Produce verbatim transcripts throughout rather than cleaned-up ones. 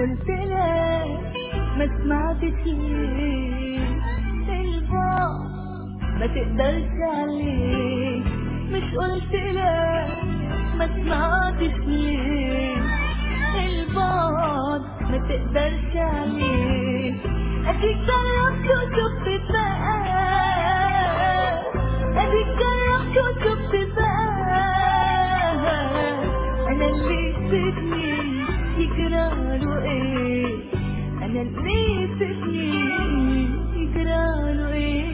قلت لك ما سمعتش ليه؟ البعد ما تقدرش عليه. مش قلت لك ما سمعتش ليه؟ البعد ما تقدرش عليه. اديك جربت وشفت بقى، اديك جربت وشفت بقى. انا اللي سيبني يجراله ايه؟ انا اللي سيبني يجراله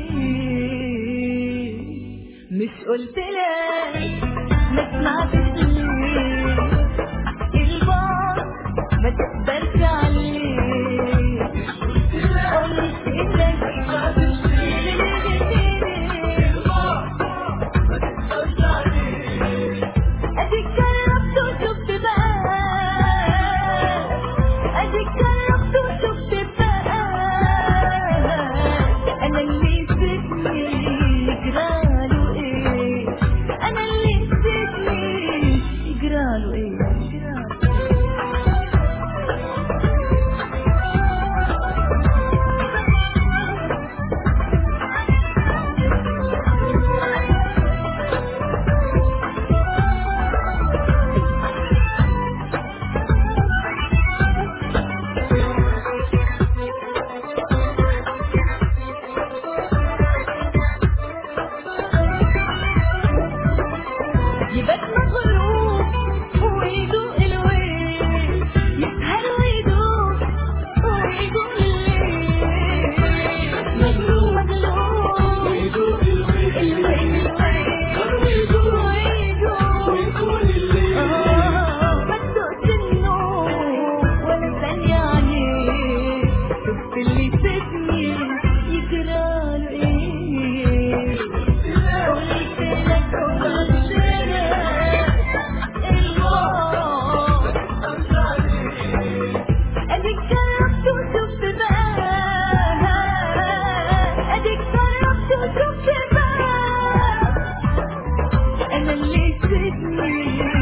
ايه؟ مش قلت لك ما سمعتش ليه؟ البعد ما تقدرش عليه. قلت لك ما سمعتش ليه؟ البعد ما تقدرش عليه. اديك جربت وشفت بقى، اديك جربت وشفت بقى. انا اللي سيبني يجراله ايه؟ انا اللي سيبني يجراله ايه؟ يبقى مغروب ويدوق الويل، يسهر ويدوق ويدوق الليل. مغروب مغروب ويدوق الويل، يسهر ويدوق ويدوق الليل. ما تدوقش النوم ولا ثانية عليه. شفت اللي سيبني يجراله ايه؟ قلت لك قلت اديك جربت وشفت بقى، اديك جربت وشفت بقى. انا اللي سيبني